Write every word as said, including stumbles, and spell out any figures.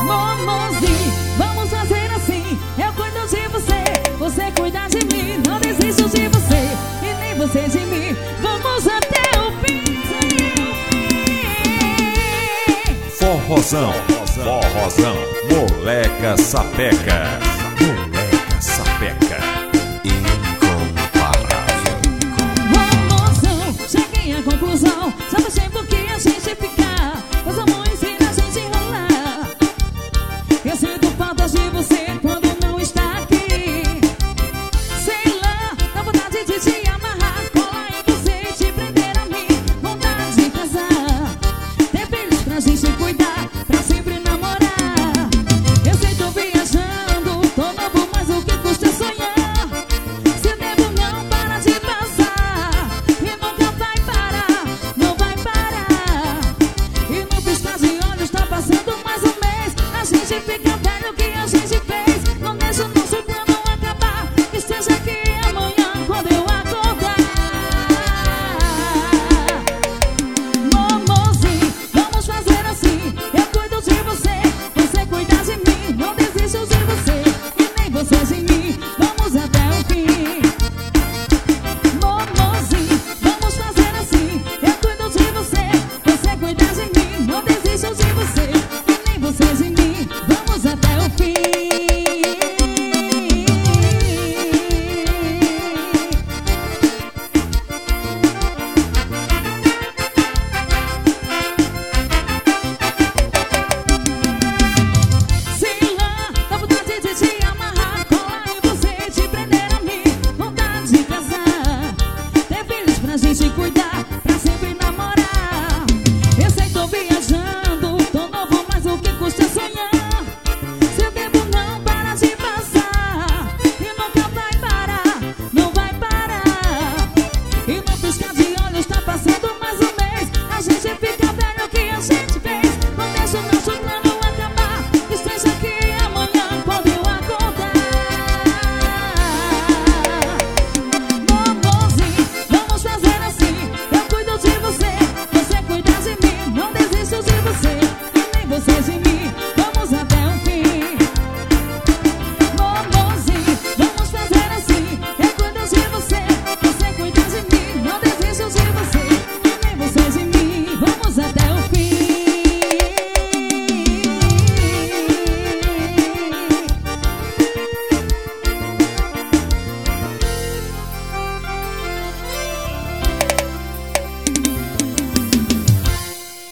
Momozinho, vamos fazer assim. Eu cuido de você, você cuida de mim. Não desisto de você e nem você de mim. Vamos até o fim. Forrozão, forrozão, moleca sapeca, moleca sapeca, incomparável. Momozão, cheguei à conclusão. Já faz tempo que a gente fica, mas o amor ensina a gente enrolar. Eu sinto falta de você quando não está aqui. Sei lá, dá vontade de te amarrar, colar em você e te prender a mim. Vontade de casar, ter filhos pra gente cuidar, pra sempre namorar. Eu sei, tô viajando, tô novo, mas o que custa sonhar? Se o tempo não para de passar e nunca vai parar, não vai parar. E no piscar de olhos tá passando mais um mês. A gente fica velho, o que a gente fez? Não deixa o nosso plano acabar. Esteja aqui amanhã quando eu acordar. Momozinho, vamos fazer assim. Eu cuido de você, você cuida de mim. Não desisto de você e nem você de mim. Vamos até o fim. Momozinho, vamos fazer assim. Eu cuido de você, você cuida de mim. Não desisto de você e nem você de mim. Vamos até o fim. Sei lá, dá vontade de te amarrar, colar em você e te prender a mim. Vontade de casar, ter filhos pra gente cuidar, pra sempre namorar. Eu sei, tô viajando, tô novo, mas o que custa sonhar? Se o tempo não para de passar e nunca vai parar, não vai parar. E no piscar de olhos tá passando mais um mês. A gente fica velho, o que a gente fez?